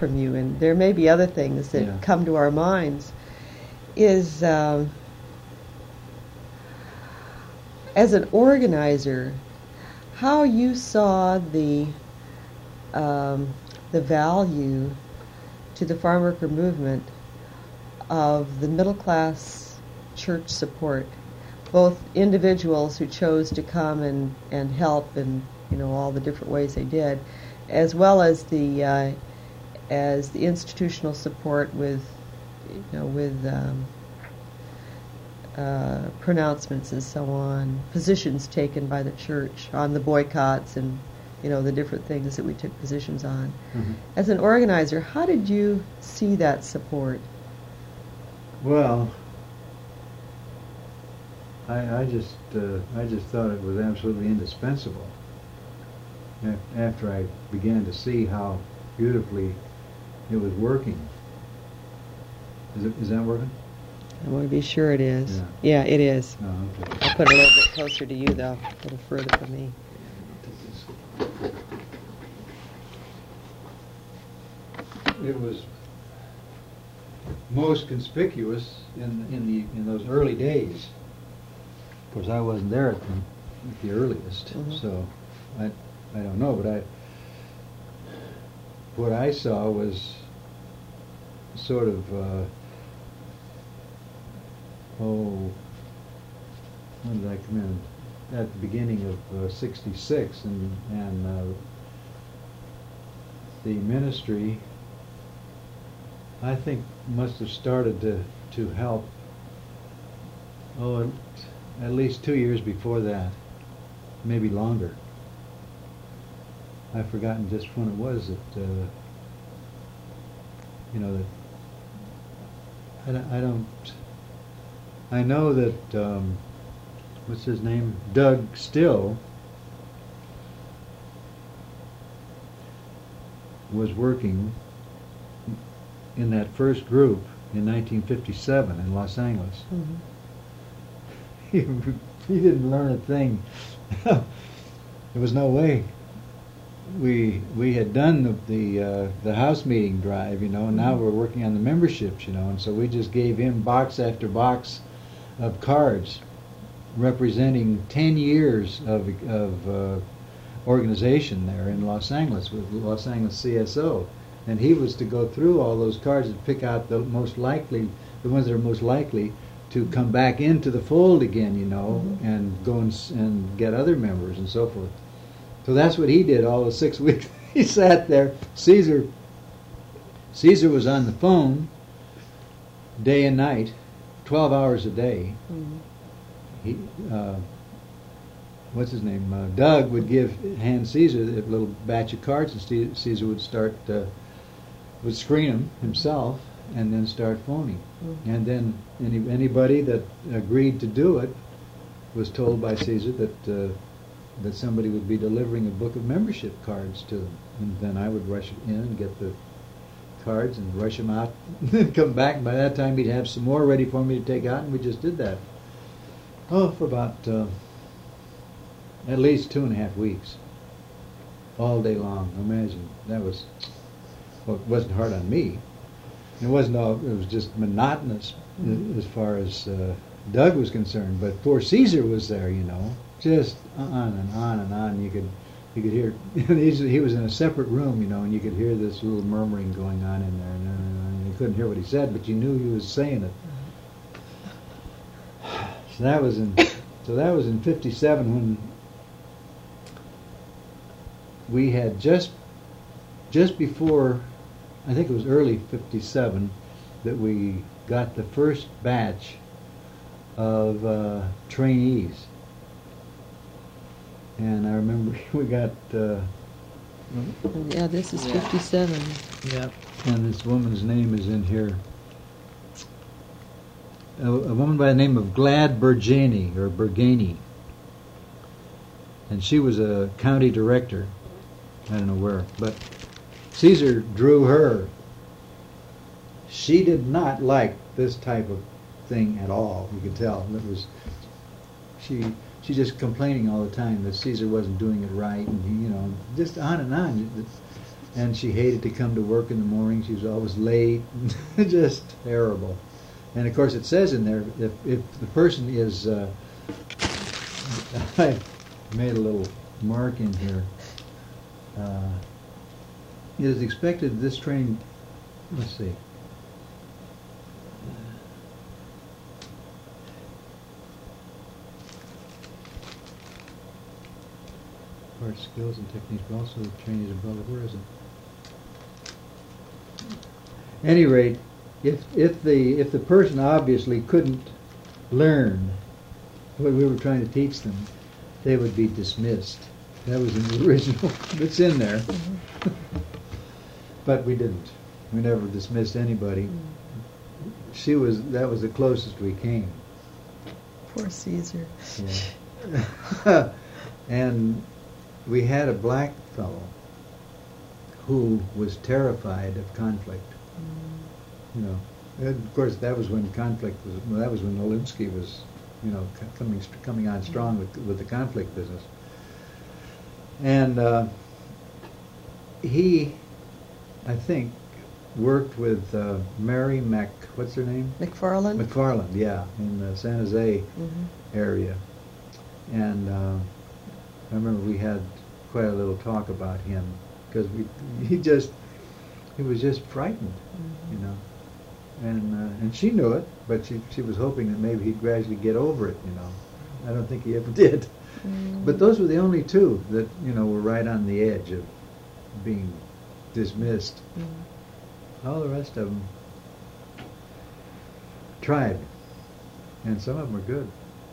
from you, and there may be other things that come to our minds, is as an organizer, how you saw the value to the farm worker movement of the middle class church support, both individuals who chose to come and help in all the different ways they did, as well as the institutional support with pronouncements and so on, positions taken by the church on the boycotts and the different things that we took positions on. Mm-hmm. As an organizer, how did you see that support? Well, I just thought it was absolutely indispensable. After I began to see how beautifully it was working. Is that working? I want to be sure it is. Yeah, it is. Oh, okay. I'll put it a little bit closer to you, though, a little further from me. It was most conspicuous in those early days. Of course, I wasn't there at the earliest, so I don't know. But what I saw was sort of when did I come in? At the beginning of '66, and the ministry, I think, must have started to help, at least 2 years before that, maybe longer. I've forgotten just when it was that, I know that, what's his name? Doug Still was working in that first group in 1957 in Los Angeles. Mm-hmm. He didn't learn a thing. There was no way. We had done the house meeting drive, and now we're working on the memberships, and so we just gave him box after box of cards representing 10 years of organization there in Los Angeles with Los Angeles CSO. And he was to go through all those cards and pick out the ones that are most likely to come back into the fold again, and go and get other members and so forth. So that's what he did all the 6 weeks. He sat there. Caesar was on the phone day and night, 12 hours a day. Mm-hmm. He, what's his name? Doug would hand Caesar a little batch of cards, and Caesar would would screen them himself, and then start phoning. Mm-hmm. And then anybody that agreed to do it was told by Caesar that somebody would be delivering a book of membership cards to them, and then I would rush in and get the cards and rush them out, and then come back. And by that time, he'd have some more ready for me to take out, and we just did that. For about at least 2.5 weeks, all day long. Imagine that was. Well, it wasn't hard on me. It wasn't all. It was just monotonous as far as Doug was concerned. But poor Caesar was there, just on and on and on. You could hear. He was in a separate room, and you could hear this little murmuring going on in there, and you couldn't hear what he said, but you knew he was saying it. So that was in '57 when we had just before, I think it was early '57, that we got the first batch of trainees. And I remember we got... yeah, this is 57. Yeah. And this woman's name is in here. A woman by the name of Glad Bergani. And she was a county director. I don't know where. But Caesar drew her. She did not like this type of thing at all. You could tell. It was... She's just complaining all the time that Caesar wasn't doing it right, and just on and on. And she hated to come to work in the morning. She was always late. Just terrible. And of course it says in there, if the person is, I made a little mark in here, it is expected this training, let's see, part skills and techniques, but also training is above. Where is it? Any rate, if the person obviously couldn't learn what we were trying to teach them, they would be dismissed. That was in the original. It's in there. Mm-hmm. But we didn't. We never dismissed anybody. Mm-hmm. That was the closest we came. Poor Caesar. Yeah. And we had a black fellow who was terrified of conflict. You know, and of course that was when conflict was. Well, that was when Olinsky was, you know, coming on strong with the conflict business. And he, I think, worked with Mary what's her name? McFarland. McFarland, yeah, in the San Jose area. And I remember we had quite a little talk about him because he was just frightened, you know. And she knew it, but she was hoping that maybe he'd gradually get over it, you know. I don't think he ever did. But those were the only two that, you know, were right on the edge of being dismissed. All the rest of them tried, and some of them were good.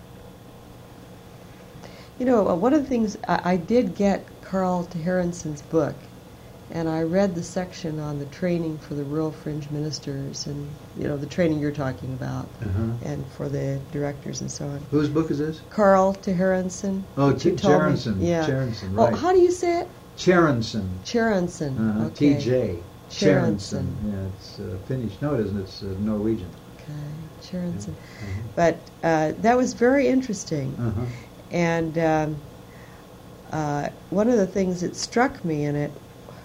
You know, one of the things, I did get Carl Tehrensen's book, and I read the section on the training for the rural fringe ministers and, you know, the training you're talking about, and for the directors and so on. Whose book is this? Tehrensen. Oh, Tehrensen. Yeah. Tehrensen, right. Oh, how do you say it? Tehrensen. Okay. T.J. Tehrensen. Yeah, it's Finnish. No, it isn't. It's Norwegian. Okay, Tehrensen. But that was very interesting. And one of the things that struck me in it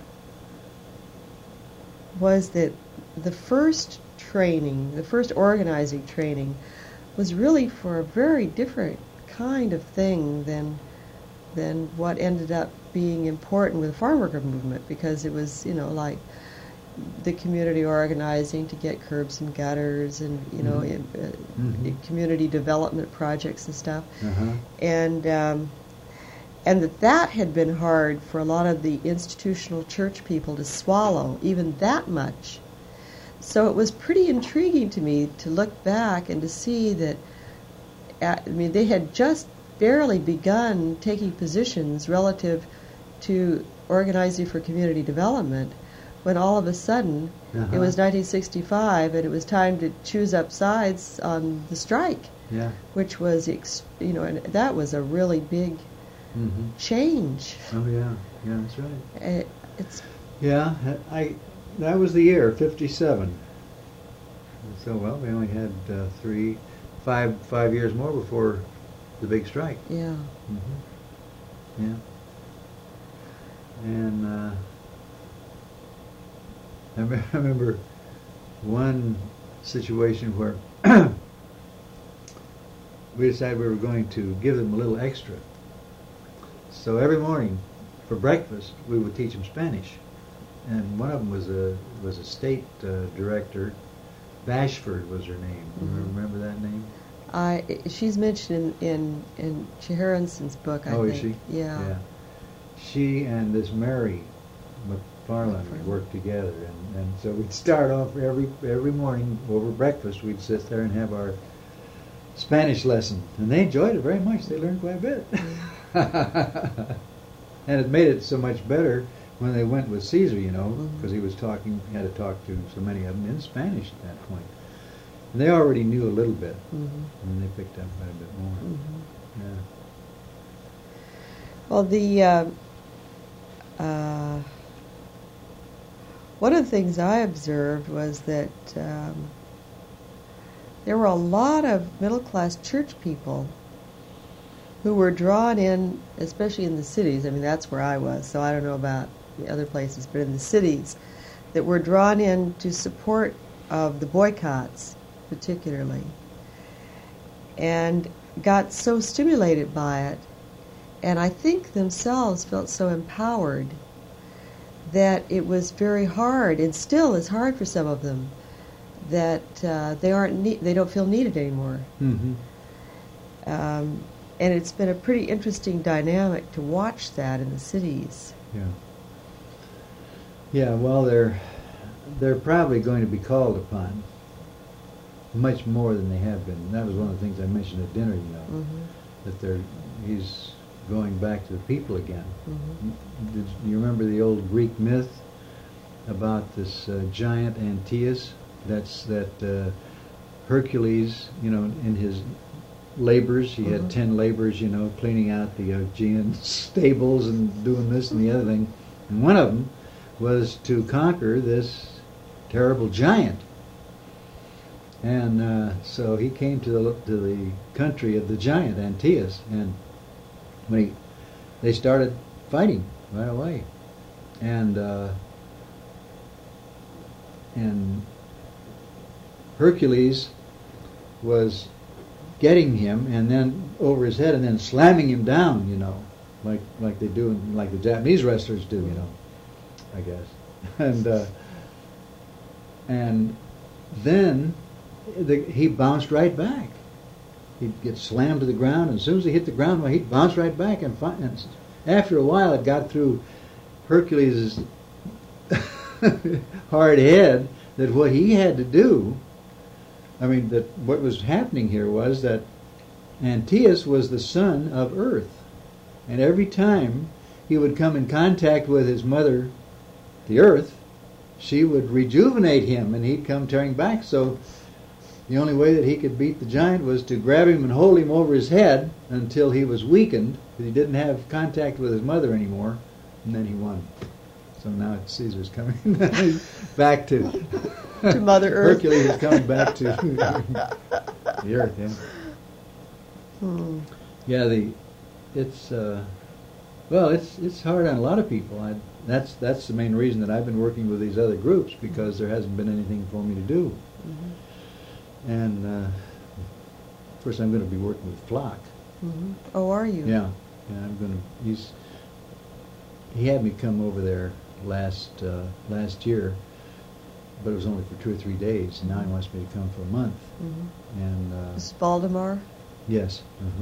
was that the first training, the first organizing training, was really for a very different kind of thing than what ended up being important with the farm worker movement, because it was, you know, like the community organizing to get curbs and gutters and, you know, community development projects and stuff. And that had been hard for a lot of the institutional church people to swallow, even that much. So it was pretty intriguing to me to look back and to see that, I mean, they had just barely begun taking positions relative to organizing for community development, when all of a sudden it was 1965 and it was time to choose up sides on the strike, which was, you know, and that was a really big change. Oh yeah, that's right. It's that was the year 57. So well, we only had 5 years more before the big strike. Yeah. Yeah. And I remember one situation where we decided we were going to give them a little extra. So every morning for breakfast we would teach them Spanish, and one of them was a state director. Bashford was her name. Remember that name? She's mentioned in Tehrensen's book, I think. Oh, is she? Yeah. She and this Mary McFarland worked together, and so we'd start off every morning over breakfast. We'd sit there and have our Spanish lesson, and they enjoyed it very much. They learned quite a bit. And it made it so much better when they went with Caesar, you know, because he had to talk to so many of them in Spanish at that point. And they already knew a little bit, and they picked up quite a bit more. Well, one of the things I observed was that there were a lot of middle-class church people who were drawn in, especially in the cities. I mean, that's where I was, so I don't know about the other places, but in the cities, that were drawn in to support of the boycotts, particularly, and got so stimulated by it, and I think themselves felt so empowered that it was very hard, and still is hard for some of them, that they don't feel needed anymore. Mm-hmm. And it's been a pretty interesting dynamic to watch that in the cities. Yeah. Yeah. Well, they're probably going to be called upon much more than they have been. And that was one of the things I mentioned at dinner. That he's going back to the people again. Did you remember the old Greek myth about this giant Antaeus? That Hercules, in his labors, he had 10 labors, cleaning out the Augean stables and doing this and the other thing. And one of them was to conquer this terrible giant. And so he came to the country of the giant, Antaeus, and when they started fighting right away. And Hercules was getting him and then over his head and then slamming him down, like they do, like the Japanese wrestlers do, I guess. And then he bounced right back. He'd get slammed to the ground, and as soon as he hit the ground, he'd bounce right back. And after a while, it got through Hercules' hard head that what he had to do, that what was happening here was that Antaeus was the son of Earth. And every time he would come in contact with his mother, the Earth, she would rejuvenate him, and he'd come tearing back. So the only way that he could beat the giant was to grab him and hold him over his head until he was weakened, because he didn't have contact with his mother anymore, and then he won. So now Caesar's coming back to Mother Earth. Hercules is coming back to the Earth. Yeah. Yeah. It's hard on a lot of people. That's the main reason that I've been working with these other groups, because there hasn't been anything for me to do. And of course, I'm going to be working with Flock. Oh, are you? Yeah. I'm going to. He had me come over there last year, but it was only for 2 or 3 days. And now he wants me to come for a month. And Is Valdemar? Yes.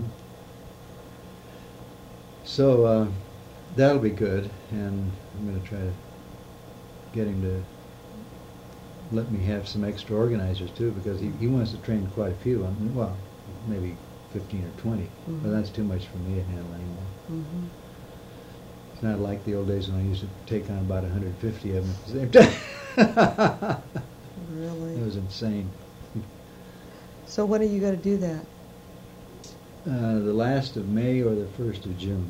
So that'll be good, and I'm going to try to get him to let me have some extra organizers too, because he wants to train quite a few. Well, maybe 15 or 20, but that's too much for me to handle anymore. It's not like the old days when I used to take on about 150 of them at the same time. Really? It was insane. So when are you going to do that? The last of May or the 1st of June.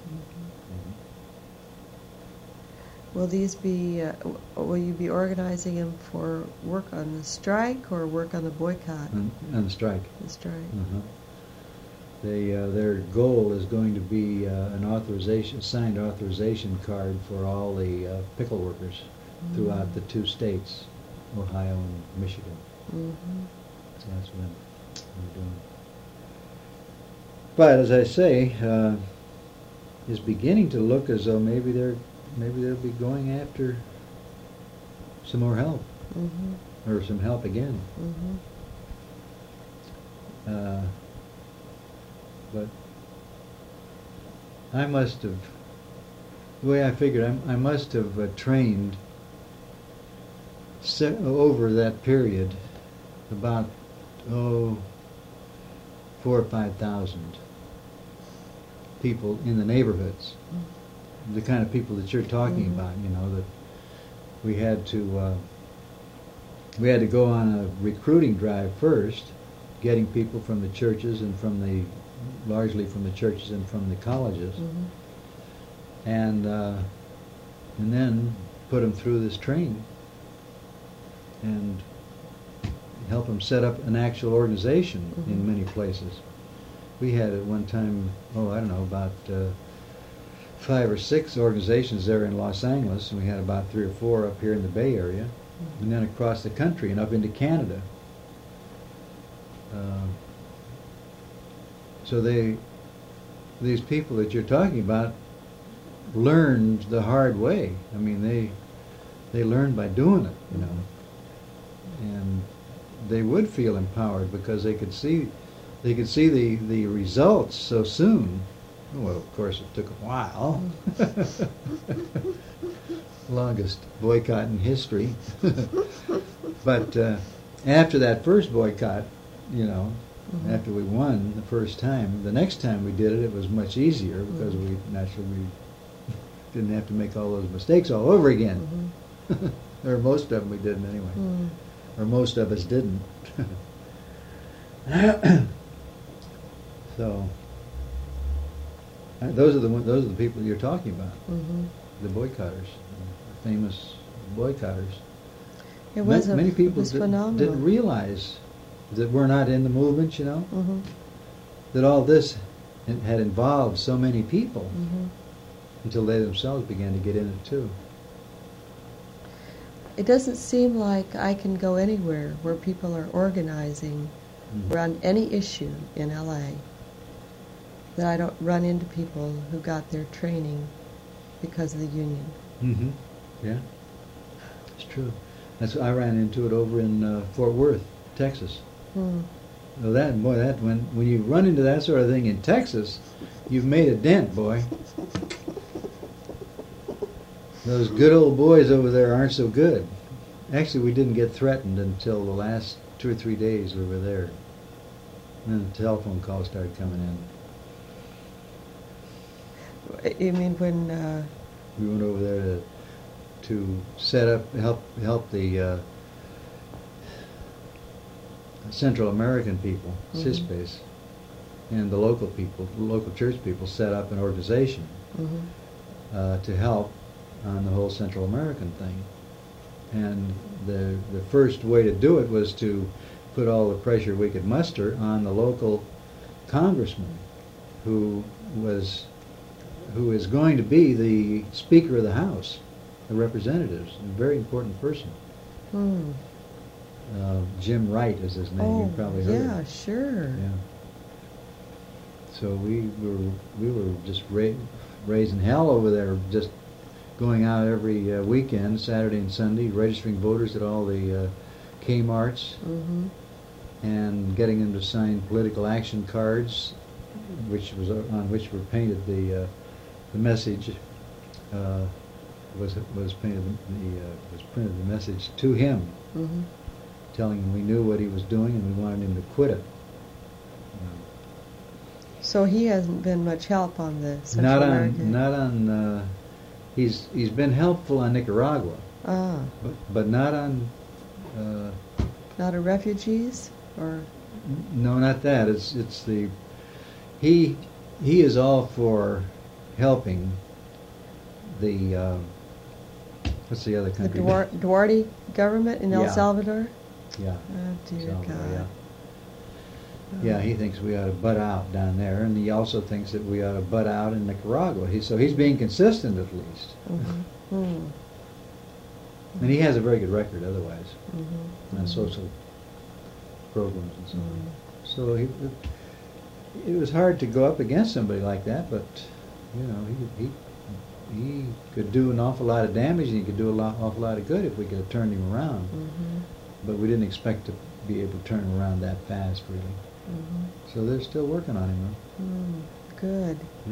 Will these be? Will you be organizing them for work on the strike or work on the boycott? On the strike. The strike. Their goal is going to be a signed authorization card for all the pickle workers throughout the 2 states, Ohio and Michigan. So that's what I'm doing. But as I say, it's beginning to look as though maybe they'll be going after some more help, or some help again. But I must have, the way I figured, I must have trained over that period about 4,000 or 5,000 people in the neighborhoods. The kind of people that you're talking about, that we had to go on a recruiting drive first, getting people from the churches and largely from the churches and from the colleges, and then put them through this training and help them set up an actual organization in many places. We had at one time, about 5 or 6 organizations there in Los Angeles, and we had about 3 or 4 up here in the Bay Area, and then across the country and up into Canada. So these people that you're talking about learned the hard way. I mean, they learned by doing it, you know, and they would feel empowered because they could see the results so soon. Well, of course, it took a while. Longest boycott in history. But after that first boycott, you know, after we won the first time, the next time we did it, it was much easier because we didn't have to make all those mistakes all over again. Or most of them we didn't anyway. Or most of us didn't. So those are the people you're talking about. The boycotters, the famous boycotters. It was many people phenomenal. didn't realize that we're not in the movement, you know, that all this had involved so many people until they themselves began to get in it too. It doesn't seem like I can go anywhere where people are organizing around any issue in LA that I don't run into people who got their training because of the union. Yeah, it's true. I ran into it over in Fort Worth, Texas. Well, when you run into that sort of thing in Texas, you've made a dent, boy. Those good old boys over there aren't so good. Actually, we didn't get threatened until the last 2 or 3 days we were there. And then the telephone calls started coming in. You mean when we went over there to set up, help the Central American people, CISPES, and the local people, local church people, set up an organization to help on the whole Central American thing. And the first way to do it was to put all the pressure we could muster on the local congressman, who is going to be the Speaker of the House of Representatives, a very important person. Jim Wright is his name. You probably heard. Yeah, sure. Yeah. So we were just raising hell over there, just going out every weekend, Saturday and Sunday, registering voters at all the Kmarts, and getting them to sign political action cards, on which were painted the message. Was printed the message to him, telling him we knew what he was doing and we wanted him to quit it. So he hasn't been much help on the Central American. Not on. He's been helpful on Nicaragua, but not on. Not on refugees, or. No, not that. It's the. He is all for helping the. What's the other country? The Duarte government in El Salvador? Yeah. Oh, dear Salvador, God. Yeah, he thinks we ought to butt out down there, and he also thinks that we ought to butt out in Nicaragua. So he's being consistent, at least. And he has a very good record otherwise on social programs and so on. So it was hard to go up against somebody like that, but you know, he could do an awful lot of damage, and he could do an awful lot of good if we could have turned him around. But we didn't expect to be able to turn him around that fast, really. So they're still working on him, though. Good. Yeah.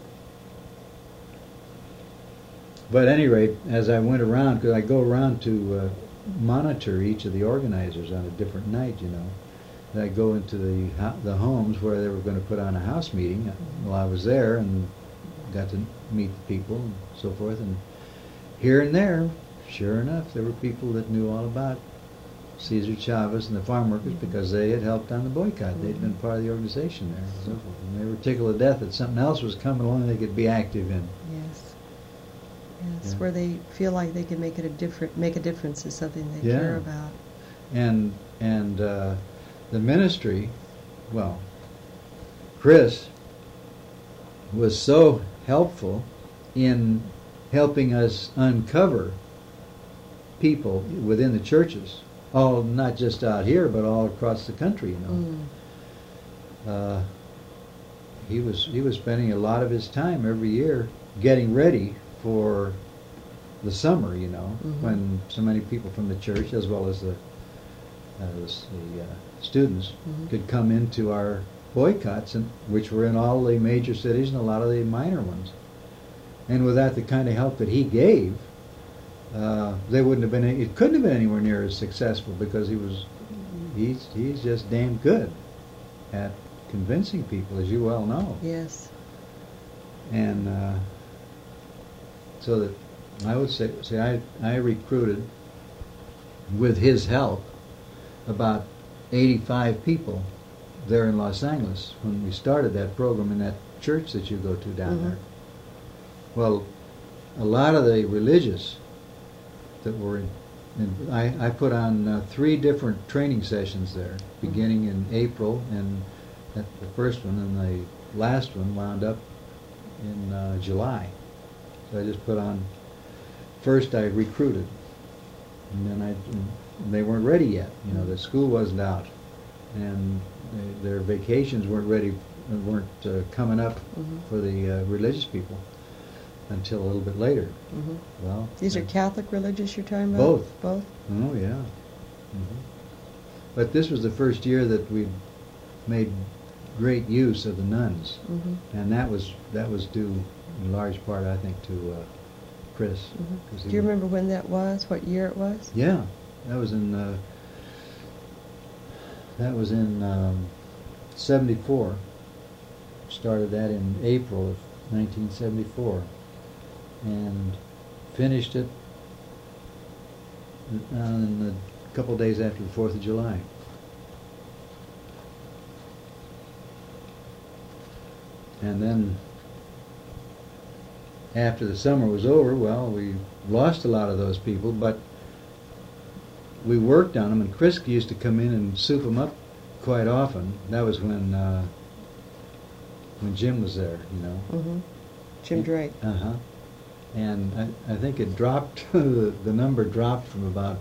But at any rate, as I went around, because I go around to monitor each of the organizers on a different night, you know. And I go into the homes where they were going to put on a house meeting. Well, I was there and got to meet the people and so forth. And here and there, sure enough, there were people that knew all about Cesar Chavez and the farm workers because they had helped on the boycott. They'd been part of the organization there and so forth. And they were tickled to death that something else was coming along they could be active in. Yes. Yes, where they feel like they can make a difference is something they care about. And the ministry, well, Chris was so helpful in helping us uncover people within the churches, all not just out here, but all across the country. You know, he was spending a lot of his time every year getting ready for the summer. You know, when so many people from the church, as well as the students, could come into our boycotts, which were in all the major cities and a lot of the minor ones. And without the kind of help that he gave, they wouldn't have been. It couldn't have been anywhere near as successful, because he's just damn good at convincing people, as you well know. Yes. And so that I would say I recruited, with his help, about 85 people there in Los Angeles when we started that program in that church that you go to down there. Well, a lot of the religious that were I put on 3 different training sessions there, beginning in April, and at the first one, and the last one wound up in July. So I just put on, first I recruited, and then they weren't ready yet. You know, the school wasn't out, and their vacations weren't coming up for the religious people until a little bit later. Well, these are Catholic religious you're talking about? Both? Oh, yeah. But this was the first year that we'd made great use of the nuns, and that was due in large part, I think, to Chris. Do you remember when that was? What year it was? Yeah, that was in 74. Started that in April of 1974, and finished it in a couple of days after the 4th of July. And then after the summer was over, well, we lost a lot of those people, but we worked on them, and Chris used to come in and soup them up quite often. That was when Jim was there, you know. Jim Drake. And I think it dropped, the number dropped from about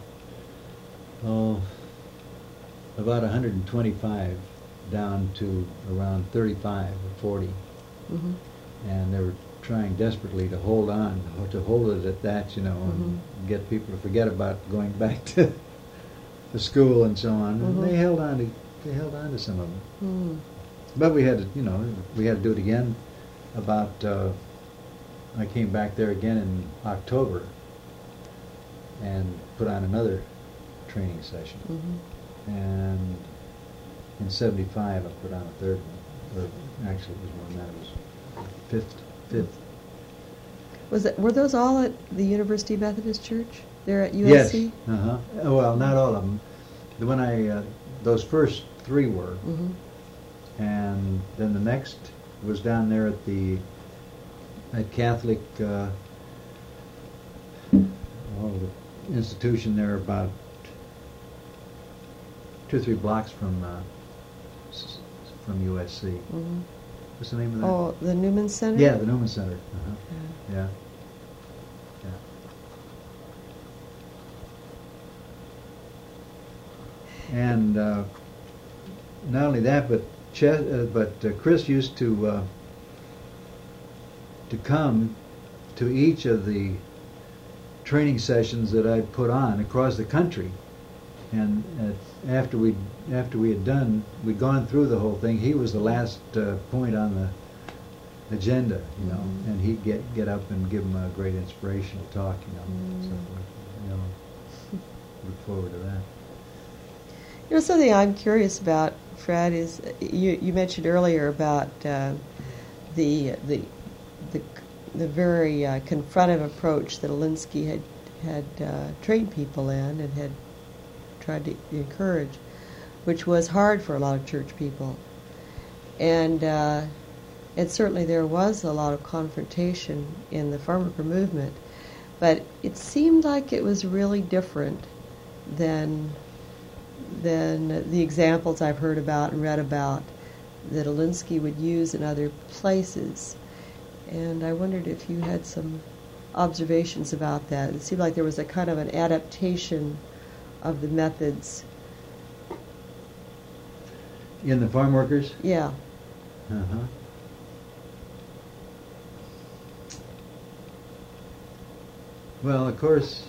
125 down to around 35 or 40. And they were trying desperately to hold it at that, you know, and get people to forget about going back to the school and so on. And they held on to some of them. But we had to do it again. About I came back there again in October and put on another training session. And in 75 I put on a third one. Or actually it was more than that. It was fifth. Were those all at the University Methodist Church there at USC? Yes. Well, not all of them. Those first 3 were, and then the next was down there at Catholic the institution there, about 2 or 3 blocks from USC. What's the name of that? Oh, the Newman Center? Yeah, the Newman Center. Yeah. And not only that, but Chris used to come to each of the training sessions that I put on across the country. And after we'd gone through the whole thing, he was the last point on the agenda, you know, and he'd get up and give them a great inspirational talk, you know, and so forth. You know, look forward to that. You know, something I'm curious about, Fred, is you mentioned earlier about the very confrontive approach that Alinsky had trained people in and had tried to encourage, which was hard for a lot of church people. And certainly there was a lot of confrontation in the farmworker movement, but it seemed like it was really different than the examples I've heard about and read about that Alinsky would use in other places. And I wondered if you had some observations about that. It seemed like there was a kind of an adaptation of the methods. In the farm workers? Yeah. Uh-huh. Well, of course,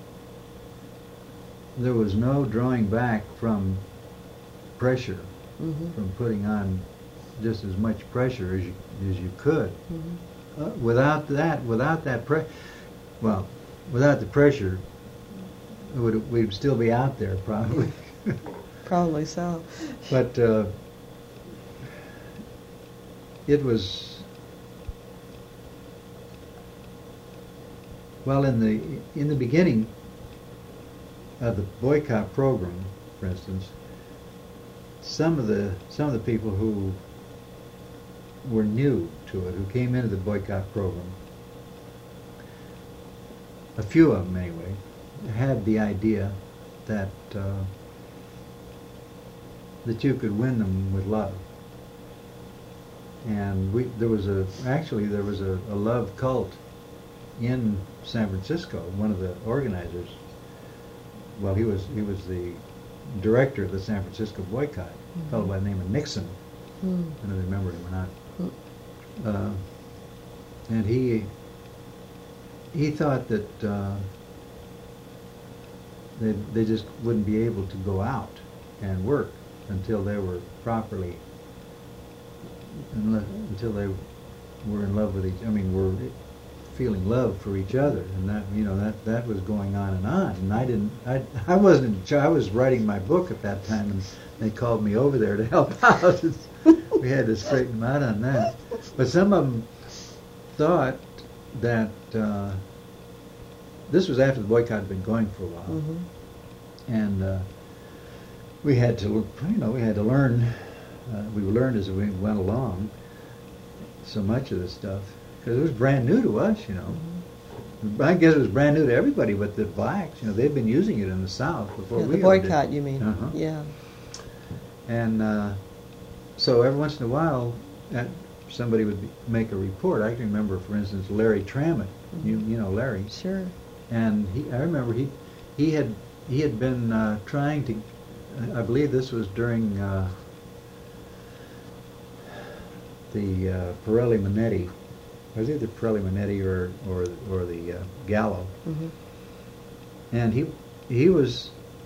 there was no drawing back from pressure, from putting on just as much pressure as you could. Without the pressure, we'd still be out there probably. Probably so. But it was, well, in the beginning of the boycott program, for instance, some of the people who were new to it, who came into the boycott program, a few of them anyway, had the idea that that you could win them with love. And there was a love cult in San Francisco. One of the organizers, well, he was the director of the San Francisco boycott, a fellow by the name of Nixon. I don't know if you remember him or not. And he thought that they just wouldn't be able to go out and work until they were properly, until they were in love with were feeling love for each other, and that was going on, and I wasn't in charge. I was writing my book at that time, and they called me over there to help out. We had to straighten them out on that. But some of them thought that this was after the boycott had been going for a while, and we had to learn. We learned as we went along so much of this stuff, because it was brand new to us, I guess it was brand new to everybody but the blacks. They'd been using it in the South before we the boycott, you mean? Yeah. And so every once in a while, somebody would make a report. I can remember, for instance, Larry Trammett. You know Larry. Sure. And I remember he had been trying to. I believe this was during the Pirelli-Manetti. Was it the Pirelli-Manetti or the Gallo? And he was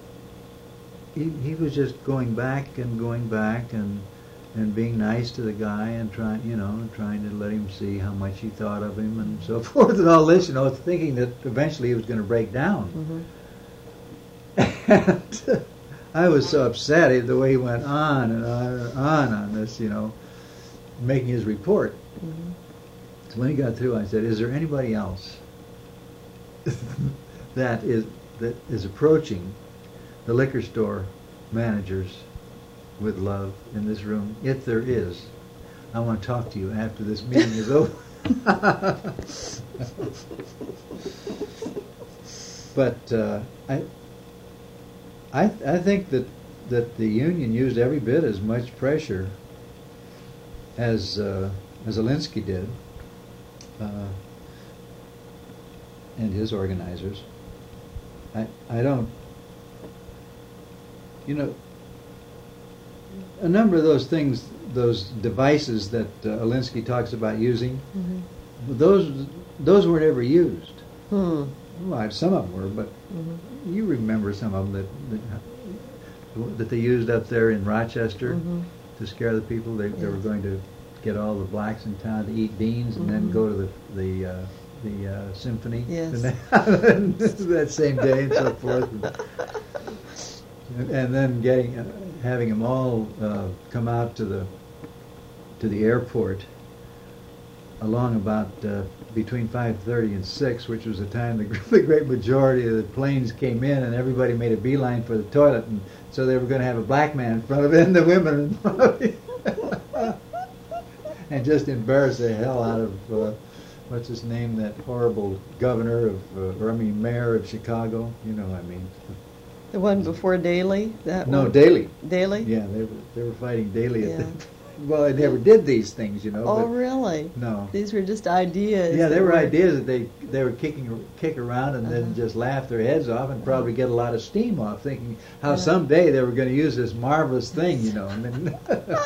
just going back and being nice to the guy and trying to let him see how much he thought of him and so forth and all this, thinking that eventually he was going to break down. And I was so upset at the way he went on and on this, making his report. So when he got through, I said, "Is there anybody else that is approaching the liquor store managers with love in this room? If there is, I want to talk to you after this meeting is over." But I think that the union used every bit as much pressure as Alinsky did, and his organizers. I don't, a number of those things, those devices that Alinsky talks about using, those weren't ever used. Well, some of them were, but you remember some of them that they used up there in Rochester to scare the people. They were going to get all the blacks in town to eat beans and then go to the symphony that same day and so forth, and then having them all come out to the airport along about between 5:30 and 6, which was the time the great majority of the planes came in, and everybody made a beeline for the toilet, and so they were going to have a black man in front of it and the women in front of it. And just embarrass the hell out of what's his name, that horrible governor mayor of Chicago. You know what I mean? The one before Daley? No, Daley. Daley? Yeah, they were fighting Daley at well, they never did these things, you know. Oh, but really? no. These were just ideas. Yeah, they that were ideas that they were kick around and then just laugh their heads off and probably get a lot of steam off, thinking how someday they were going to use this marvelous thing, you know. And then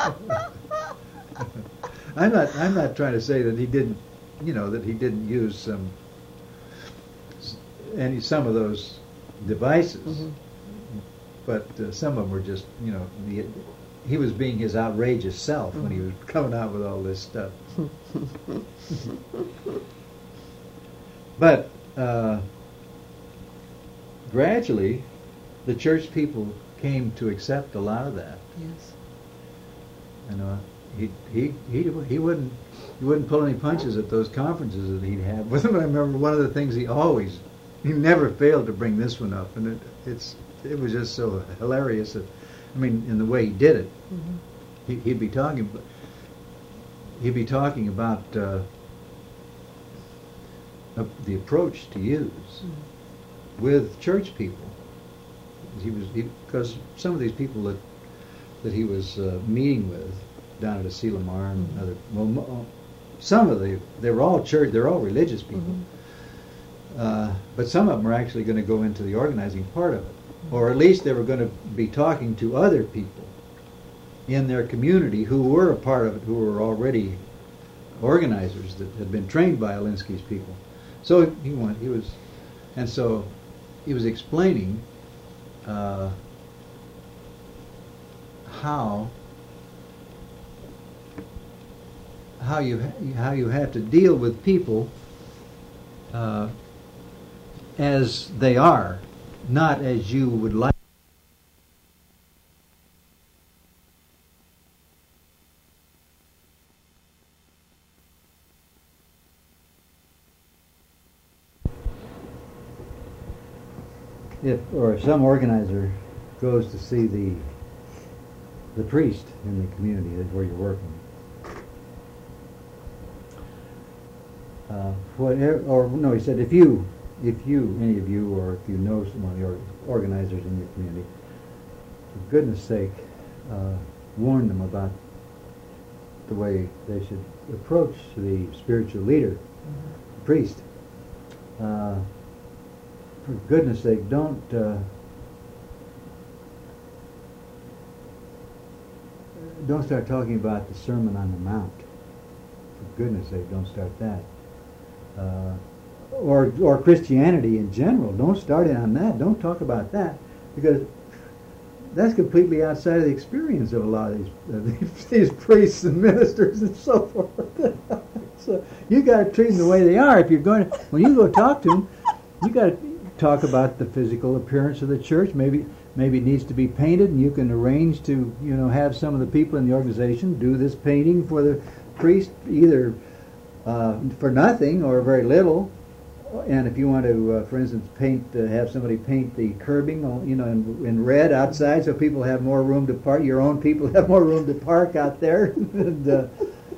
I'm not trying to say that he didn't, you know, that he didn't use some of those devices, but some of them were just, you know, he was being his outrageous self when he was coming out with all this stuff. But gradually, the church people came to accept a lot of that. Yes. You know, he wouldn't pull any punches at those conferences that he'd have with them. I remember one of the things he never failed to bring this one up, and it was just so hilarious that, I mean, in the way he did it, he'd be talking about the approach to use with church people. Because some of these people that he was meeting with down at Asilomar and other, they were all religious people, but some of them were actually going to go into the organizing part of it. Or at least they were going to be talking to other people in their community who were a part of it, who were already organizers that had been trained by Alinsky's people. So he was explaining how you have to deal with people as they are, not as you would like. If some organizer goes to see the priest in the community where you're working, he said, if you, any of you, or if you know some of the organizers in your community, for goodness sake, warn them about the way they should approach the spiritual leader, the priest. For goodness sake, don't start talking about the Sermon on the Mount. For goodness sake, don't start that. Or Christianity in general. Don't start in on that. Don't talk about that, because that's completely outside of the experience of a lot of these priests and ministers and so forth. So you got to treat them the way they are. If you're going to, when you go talk to them, you got to talk about the physical appearance of the church. Maybe it needs to be painted, and you can arrange to, you know, have some of the people in the organization do this painting for the priest, either for nothing or very little. And if you want to, for instance, have somebody paint the curbing, you know, in red outside, so people have more room to park. Your own people have more room to park out there. And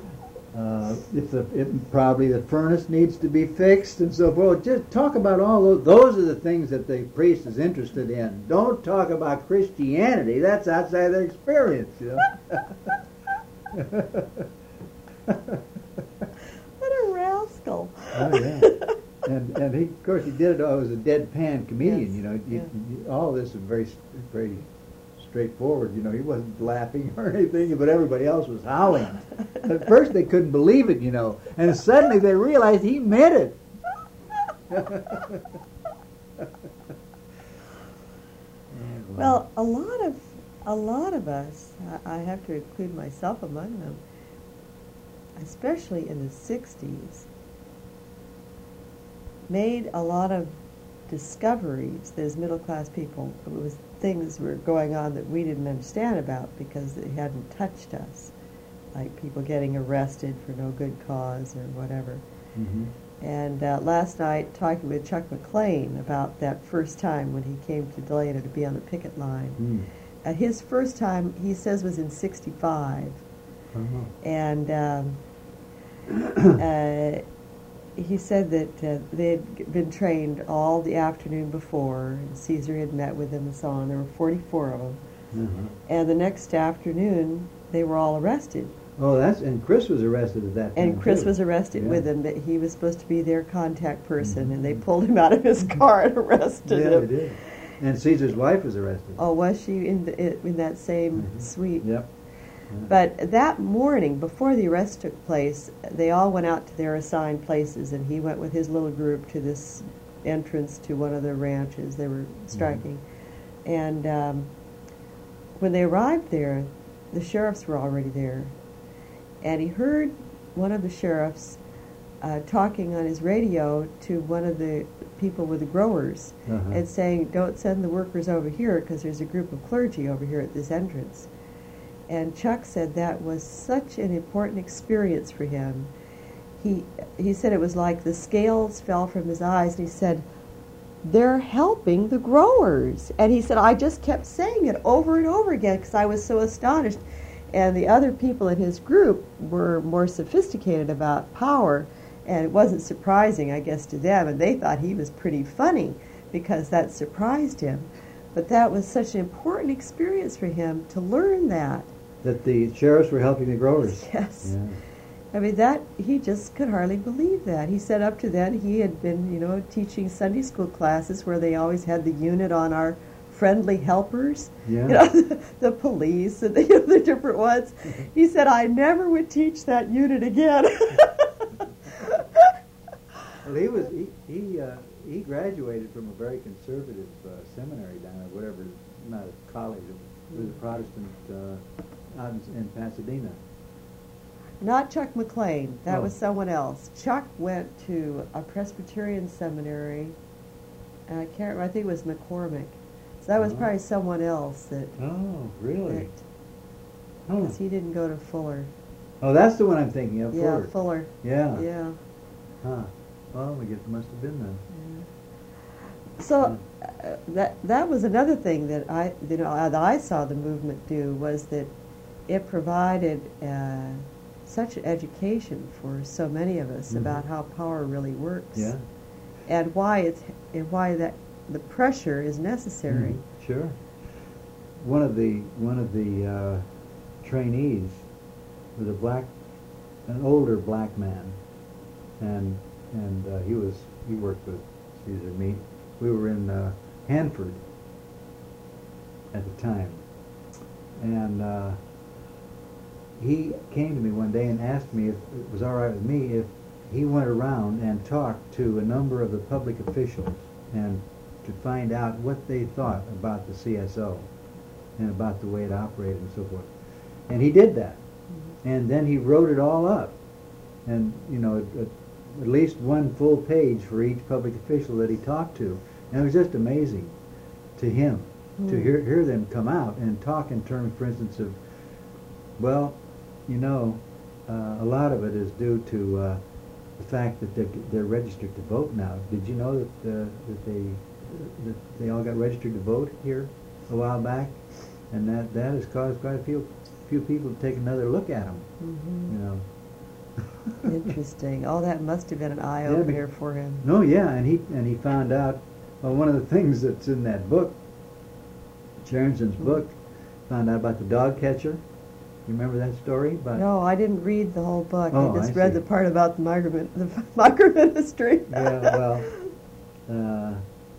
probably the furnace needs to be fixed and so forth. Just talk about all those. Those are the things that the priest is interested in. Don't talk about Christianity. That's outside their experience, you know. What a rascal! Oh yeah. And he, of course, he did it all as a deadpan comedian. Yes. You know, all this is very, very straightforward. You know, he wasn't laughing or anything, but everybody else was howling. At first, they couldn't believe it. You know, and suddenly they realized he meant it. Well, a lot of us, I have to include myself among them, especially in the 60s, made a lot of discoveries as middle-class people. It was things were going on that we didn't understand about because they hadn't touched us, like people getting arrested for no good cause or whatever. Mm-hmm. And last night, talking with Chuck McLean about that first time when he came to Delano to be on the picket line. His first time, he says, was in '65. Uh-huh. And he said that they had been trained all the afternoon before, and Caesar had met with them and so on. There were 44 of them. Uh-huh. And the next afternoon, they were all arrested Oh, and Chris was arrested at that time. And Chris too. was arrested Yeah. with him. That he was supposed to be their contact person, and they Mhm. pulled him out of his car and arrested Yeah, him. they did. And Caesar's wife was arrested. Oh, was she in that same Mhm. suite? Yep. But that morning, before the arrest took place, they all went out to their assigned places, and he went with his little group to this entrance to one of the ranches they were striking. And when they arrived there, the sheriffs were already there. And he heard one of the sheriffs talking on his radio to one of the people with the growers Uh-huh. and saying, "Don't send the workers over here because there's a group of clergy over here at this entrance." And Chuck said that was such an important experience for him. He said it was like the scales fell from his eyes, and he said, "They're helping the growers." And he said, "I just kept saying it over and over again because I was so astonished." And the other people in his group were more sophisticated about power, and it wasn't surprising, I guess, to them, and they thought he was pretty funny because that surprised him. But that was such an important experience for him to learn that. That the sheriffs were helping the growers. Yes. Yeah. I mean, he just could hardly believe that. He said up to then he had been, teaching Sunday school classes where they always had the unit on our friendly helpers, Yeah. the police and the different ones. He said, "I never would teach that unit again." Well, he graduated from a very conservative seminary down at whatever, not a college, it was a Protestant out in Pasadena. Not Chuck McLean. That Oh. was someone else. Chuck went to a Presbyterian seminary. And I can't remember. I think it was McCormick. So that was Oh. probably someone else that. Oh, really? Huh. Because he didn't go to Fuller. Oh, that's the one I'm thinking of. Yeah, Fuller. Fuller. Yeah. Yeah. Huh. Well, I guess it must have been then. So that was another thing that I saw the movement do, was that it provided such an education for so many of us Mhm. about how power really works. Yeah. And why that the pressure is necessary. Mhm. Sure. One of the trainees was an older black man, and he worked with Caesar and me. We were in Hanford at the time, and he came to me one day and asked me if it was all right with me if he went around and talked to a number of the public officials and to find out what they thought about the CSO and about the way it operated and so forth. And he did that. And then he wrote it all up. And, at least one full page for each public official that he talked to. And it was just amazing to him to hear them come out and talk in terms, for instance, of, well, a lot of it is due to the fact that they're registered to vote now. Did you know that they all got registered to vote here a while back, and that has caused quite a few people to take another look at them. Mm-hmm. Interesting. Oh, that must have been an eye opener for him. No, yeah, and he found out. Well, one of the things that's in that book, Cheronson's book, found out about the dog catcher. You remember that story? No, I didn't read the whole book. Oh, I just I read see. the part about the migrant ministry. Yeah, well,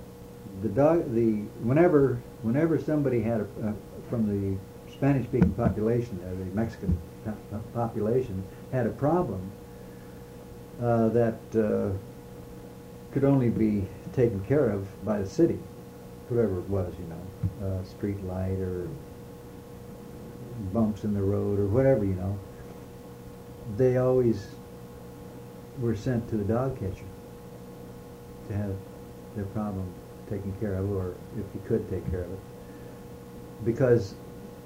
whenever somebody had from the Spanish-speaking population, the Mexican population, had a problem that could only be taken care of by the city, whatever it was, street light or bumps in the road or whatever, they always were sent to the dog catcher to have their problem taken care of, or if he could take care of it, because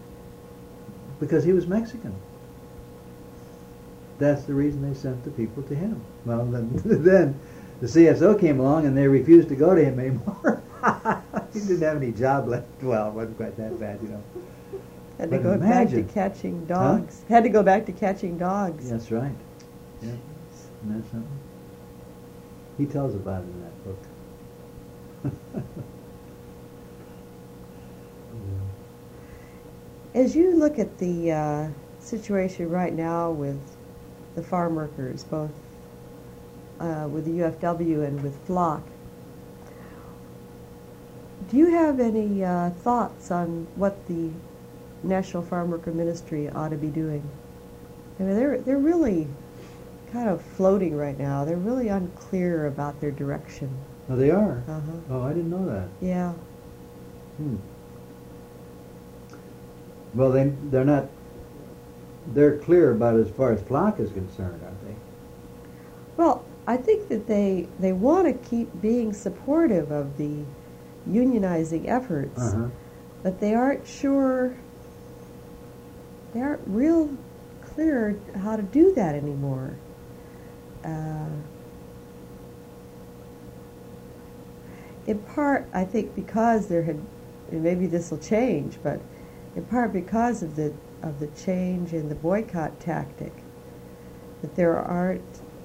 he was Mexican. That's the reason they sent the people to him. Well, then the CSO came along and they refused to go to him anymore. He didn't have any job left. Well, it wasn't quite that bad, Had to But go back to imagine. catching dogs. Had to go back to catching dogs. That's right. Yeah. And that's something. He tells about it in that book. As you look at the situation right now with the farm workers, both with the UFW and with Flock. Do you have any thoughts on what the National Farm Worker Ministry ought to be doing? I mean, they're really kind of floating right now. They're really unclear about their direction. Oh, they are? Uh-huh. Oh, I didn't know that. Yeah. Well, they're not, they're clear about as far as Flock is concerned, aren't they? Well, I think that they want to keep being supportive of the unionizing efforts, Uh-huh. but they aren't sure, they aren't real clear how to do that anymore. In part, I think because there had, and maybe this will change, but in part because of the change in the boycott tactic, that there aren't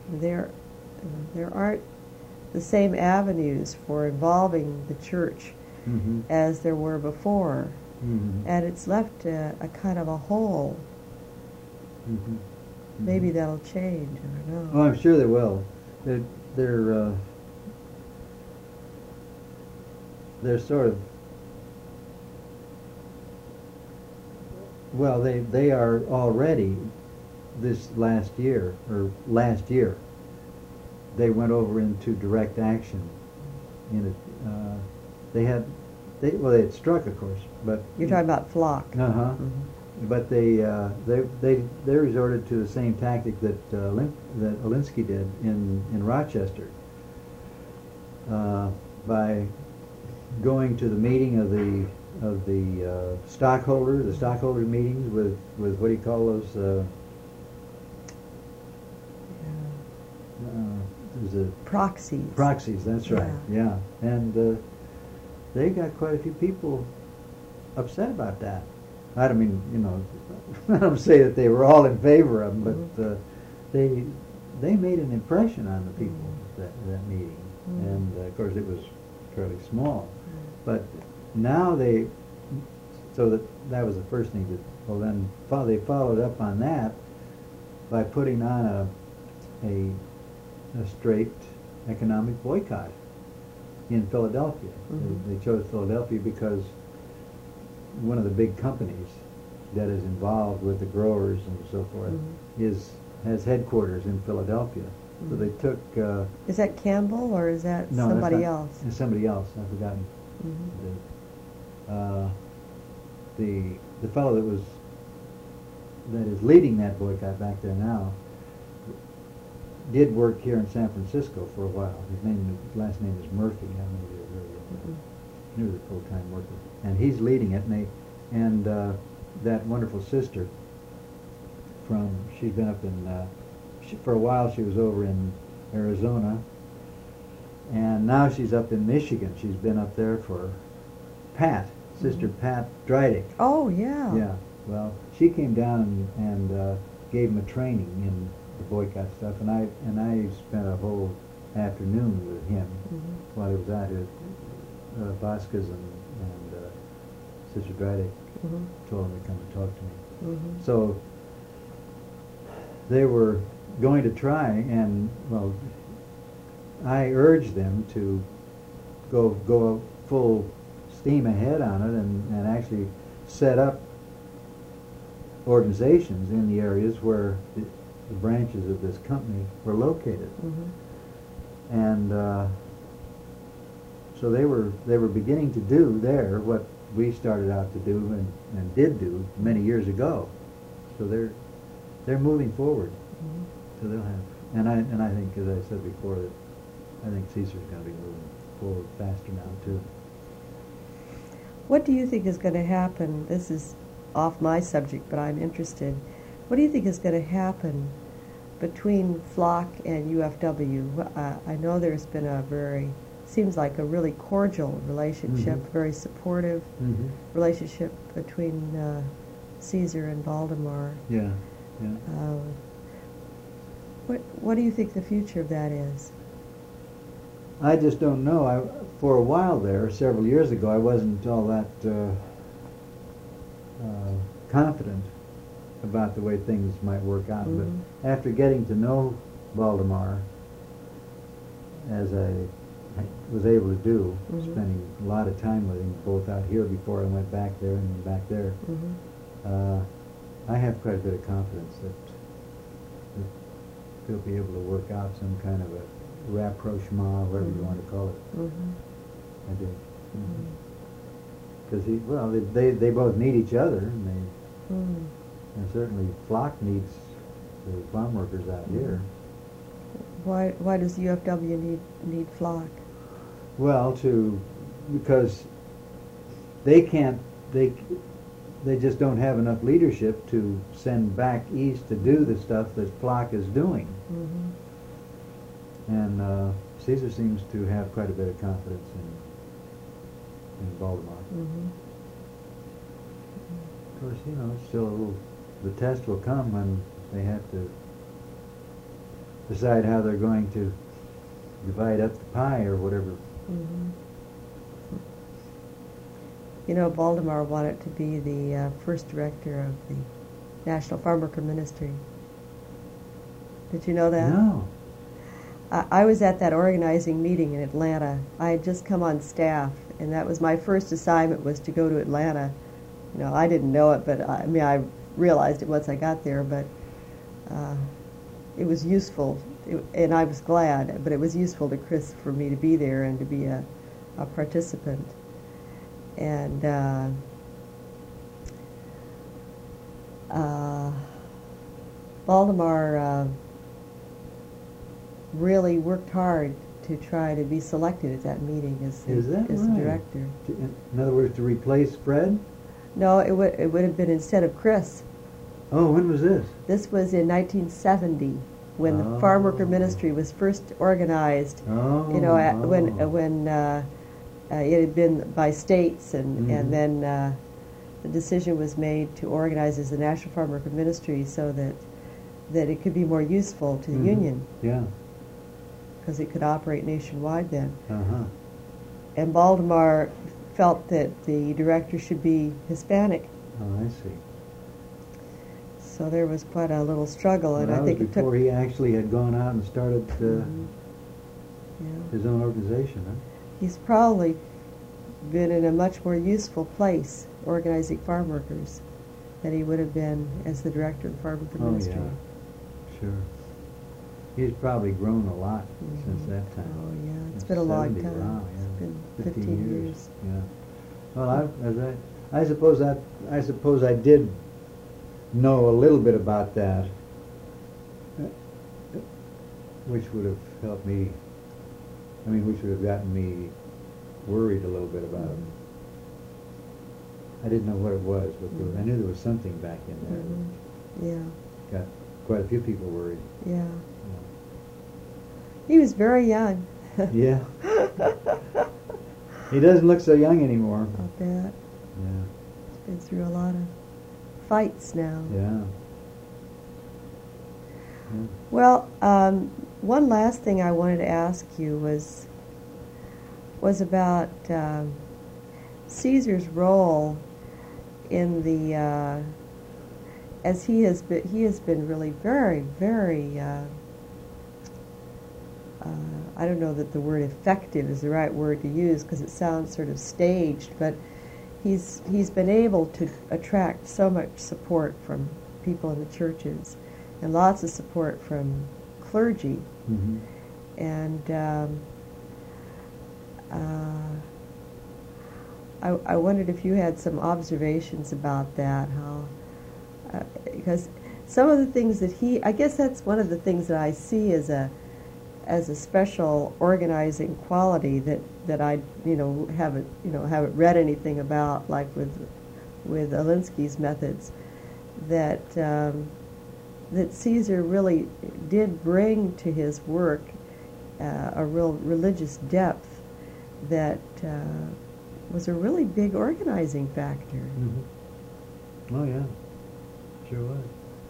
the same avenues for involving the church Mm-hmm. as there were before, Mm-hmm. and it's left a kind of a hole. Mm-hmm. Maybe that'll change. I don't Oh, know. I'm sure they will. They're sort of, well, they are already this last year they went over into direct action. In it, they had struck, of course, but You're talking about Flock. uh-huh. Mhm. But they resorted to the same tactic that that Alinsky did in Rochester, by going to the meeting of the stockholder meetings with what do you call those? There's a Proxies. proxies. That's right. Yeah, and they got quite a few people upset about that. I don't mean, I don't say that they were all in favor of them, but they made an impression on the people at that meeting, and of course it was fairly small. But now so that was the first thing that. Well, then they followed up on that by putting on a straight economic boycott in Philadelphia. Mm-hmm. They chose Philadelphia because one of the big companies that is involved with the growers and so forth has headquarters in Philadelphia. So they took Is that Campbell or is that no, somebody that's not- else? It's somebody else. I've forgotten. Mhm. The fellow that is leading that boycott back there now did work here in San Francisco for a while. His last name is Murphy. I don't know if he was a full-time worker, and he's leading it. And that wonderful sister she's been up in for a while. She was over in Arizona, and now she's up in Michigan. She's been up there for Sister Pat Drydick. Oh, yeah. Yeah. Well, she came down and gave him a training in the boycott stuff, and I spent a whole afternoon with him while he was out here. Vasquez and Sister Drydick told him to come and talk to me. So they were going to try, and well, I urged them to go full steam ahead on it and actually set up organizations in the areas where the branches of this company were located. And so they were beginning to do there what we started out to do and did do many years ago. So they're moving forward. So they'll have, and I think, as I said before, that I think Caesar's going to be moving forward faster now too. What do you think is going to happen? This is off my subject, but I'm interested. What do you think is going to happen between Flock and UFW? I know there's been seems like a really cordial relationship, very supportive relationship between Caesar and Baltimore. Yeah. What do you think the future of that is? I just don't know. For a while there, several years ago, I wasn't all that confident about the way things might work out. Mhm. But after getting to know Valdemar, as I was able to do, Mhm. spending a lot of time with him, both out here before I went back there and then back there, Mhm. I have quite a bit of confidence that they'll be able to work out some kind of a rapprochement, whatever you want to call it. Mhm. I do. Mhm. Because they both need each other, and Mhm. and certainly Flock needs the farm workers out here. Why does UFW need Flock? Well, because they can't they just don't have enough leadership to send back east to do the stuff that Flock is doing. Mhm. And Caesar seems to have quite a bit of confidence in Valdemar. Mhm. Of course, still the test will come when they have to decide how they're going to divide up the pie or whatever. Mhm. You know, Valdemar wanted to be the first director of the National Farm Worker Ministry. Did you know that? No. I was at that organizing meeting in Atlanta. I had just come on staff, and that was my first assignment, was to go to Atlanta. You know, I didn't know it, but I realized it once I got there, but it was useful, and I was glad, but it was useful to Chris for me to be there and to be a participant. And Valdemar really worked hard to try to be selected at that meeting as the director. In other words, to replace Fred? No, it would have been instead of Chris. Oh, when was this? This was in 1970, when the Farm Worker Ministry was first organized. Oh, you know, when it had been by states, and then the decision was made to organize as the National Farm Worker Ministry so that it could be more useful to the union. Yeah. Because it could operate nationwide then. Uh-huh. And Valdemar felt that the director should be Hispanic. Oh, I see. So there was quite a little struggle, and I think it took. Before he actually had gone out and started his own organization, huh? He's probably been in a much more useful place organizing farm workers than he would have been as the director of the Farm Worker Ministry. Yeah, sure. He's probably grown a lot since that time. Oh yeah, it's been a long time. Wow, It's yeah. been 15 years. Yeah. Well, I suppose I did know a little bit about that, which would have helped me. I mean, which would have gotten me worried a little bit about it. I didn't know what it was, but I knew there was something back in there. Yeah. Got quite a few people worried. Yeah. He was very young. Yeah. He doesn't look so young anymore. I'll bet. Yeah. He's been through a lot of fights now. Yeah. Well, one last thing I wanted to ask you was about Caesar's role in the as he has been really very, very I don't know that the word effective is the right word to use because it sounds sort of staged, but he's been able to attract so much support from people in the churches and lots of support from clergy. Mm-hmm. And I wondered if you had some observations about that, how because some of the things that I guess that's one of the things that I see as a special organizing quality that I haven't read anything about, like with Alinsky's methods, that Caesar really did bring to his work a real religious depth that was a really big organizing factor. Mm-hmm. Oh yeah, sure was.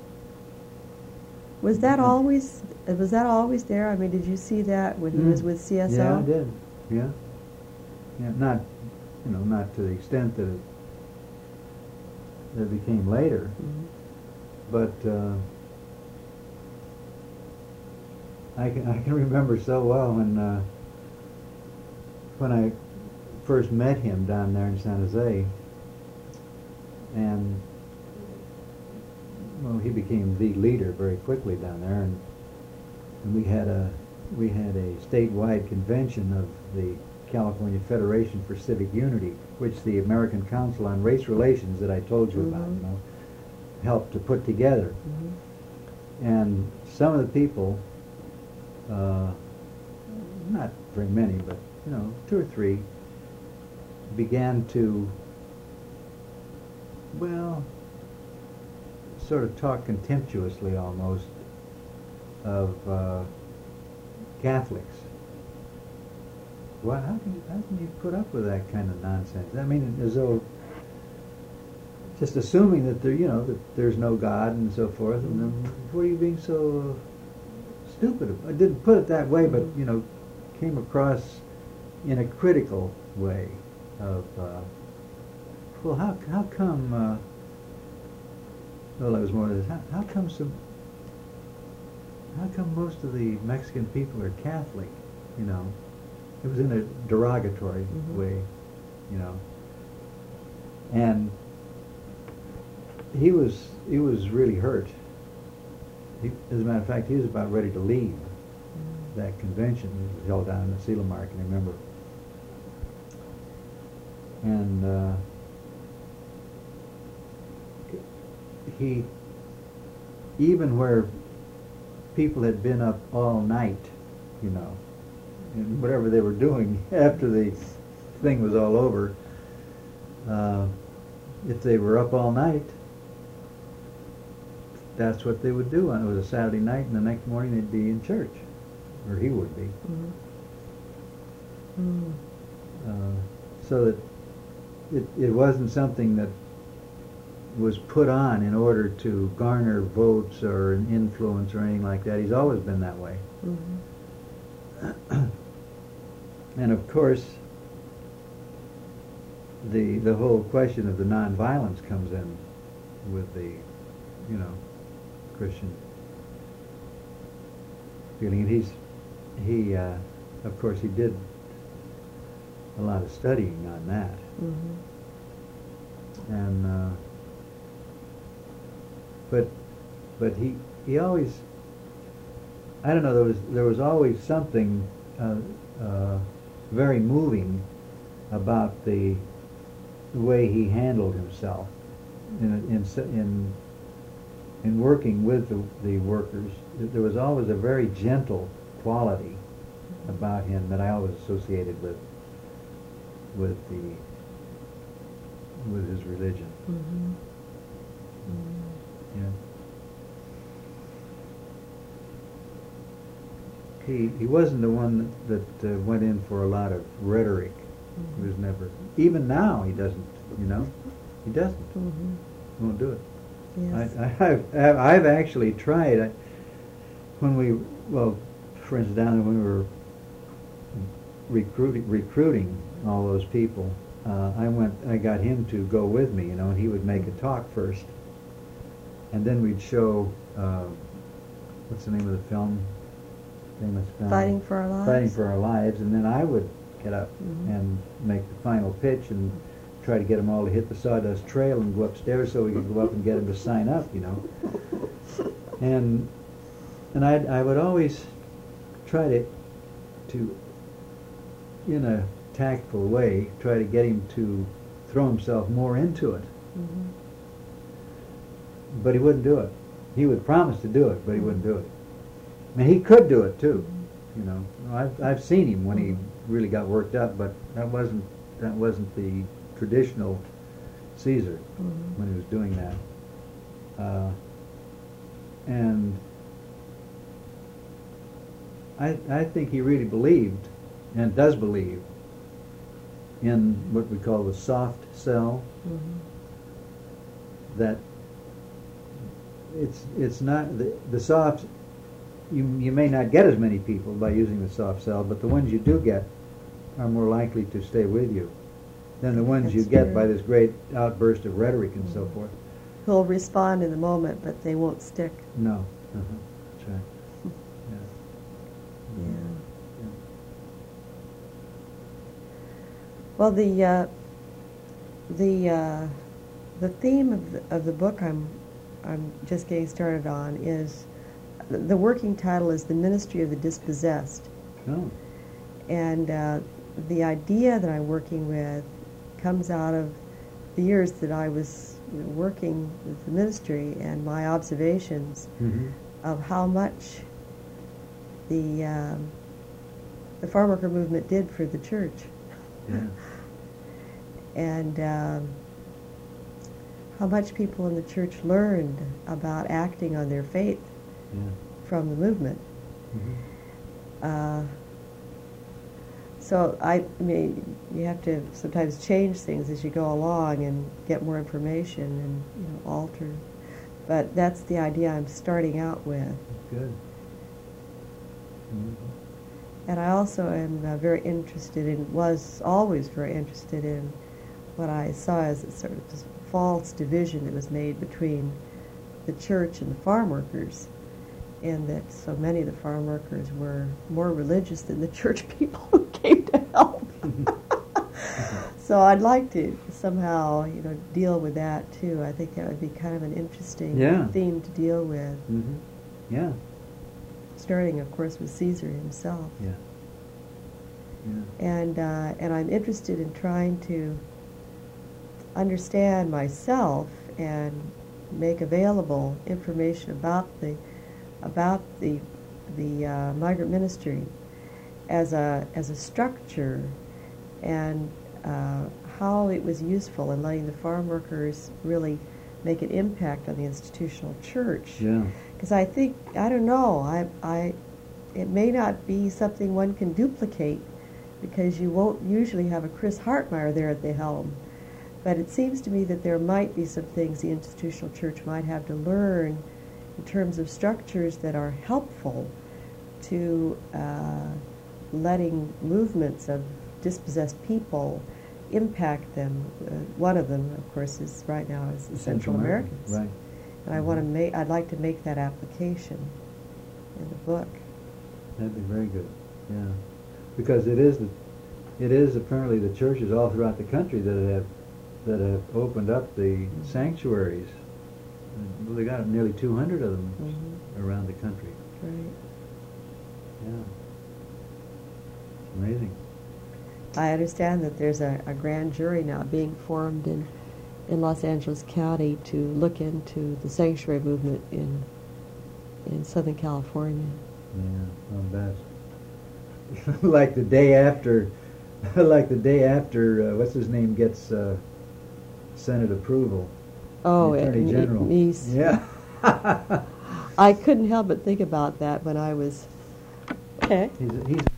Was that always there? I mean, did you see that when he was with CSO? Yeah, I did. Yeah. Yeah, not to the extent that it became later. Mm-hmm. but I can remember so well when I first met him down there in San Jose, and well, he became the leader very quickly down there, and we had a statewide convention of the California Federation for Civic Unity, which the American Council on Race Relations that I told you about, helped to put together. And some of the people, not very many, but 2 or 3, began to, well, sort of talk contemptuously almost of Catholics. Well, how can you put up with that kind of nonsense? I mean, as though just assuming that that there's no God and so forth. And then, what are you being so stupid about? I didn't put it that way, but came across in a critical way of, well, how come? Well, it was more of this. How come most of the Mexican people are Catholic? It was in a derogatory way, and he was really hurt. As a matter of fact, he was about ready to leave that convention. It was held down in the Sila Mark, I remember. And he, even where people had been up all night, and whatever they were doing after the thing was all over, if they were up all night, that's what they would do. And it was a Saturday night, and the next morning they'd be in church, or he would be. So that it wasn't something that was put on in order to garner votes or an influence or anything like that. He's always been that way. And of course, the whole question of the nonviolence comes in with the Christian feeling. And he of course he did a lot of studying on that. And but he always, I don't know, there was always something very moving about the way he handled himself in working with the workers. There was always a very gentle quality about him that I always associated with his religion. Yeah. He wasn't the one that went in for a lot of rhetoric. He was never. Even now, he doesn't. He doesn't. He won't do it. Yes. I've actually tried. For instance, down when we were recruiting all those people, I got him to go with me, and he would make a talk first, and then we'd show what's the name of the film? Famous film. Fighting for Our Lives. Fighting for Our Lives, and then I would get up and make the final pitch and try to get them all to hit the sawdust trail and go upstairs so we could go up and get them to sign up, And I would always try to in a tactful way, try to get him to throw himself more into it. But he wouldn't do it. He would promise to do it, but he wouldn't do it. I mean, he could do it too, I've seen him when he really got worked up, but that wasn't the traditional Caesar when he was doing that. And I think he really believed, and does believe, in what we call the soft sell. That it's not the soft. You may not get as many people by using the soft sell, but the ones you do get are more likely to stay with you than the ones you get by this great outburst of rhetoric and so forth. who'll respond in the moment, but they won't stick. No. That's right. Yeah. Yeah. Yeah. Well, the theme of the book I'm just getting started on is, the working title is The Ministry of the Dispossessed. Oh. And the idea that I'm working with comes out of the years that I was working with the ministry and my observations of how much the farm worker movement did for the church. Yeah. And how much people in the church learned about acting on their faith from the movement. So I mean, you have to sometimes change things as you go along and get more information and alter. But that's the idea I'm starting out with. Good. And I also am very interested in, was always very interested in, what I saw as a sort of this false division that was made between the church and the farm workers, and that so many of the farm workers were more religious than the church people who came to help. So I'd like to somehow, deal with that too. I think that would be kind of an interesting theme to deal with. Yeah. Starting, of course, with Caesar himself. Yeah. And I'm interested in trying to understand myself and make available information about the migrant ministry as a structure, and how it was useful in letting the farm workers really make an impact on the institutional church. Yeah. Because I think, I don't know, it may not be something one can duplicate, because you won't usually have a Chris Hartmeyer there at the helm. But it seems to me that there might be some things the institutional church might have to learn in terms of structures that are helpful to letting movements of dispossessed people impact them. One of them, of course, is right now is the Central Americans. Right. And I'd like to make that application in the book. That'd be very good. Yeah. Because it is apparently the churches all throughout the country that have opened up the sanctuaries. Well, they got nearly 200 of them around the country. Right. Yeah. Amazing. I understand that there's a grand jury now being formed in Los Angeles County to look into the sanctuary movement in Southern California. Yeah, I'll bet. like the day after, what's his name gets Senate approval. Oh, the Attorney General. Meese. Yeah. I couldn't help but think about that when I was. Okay. He's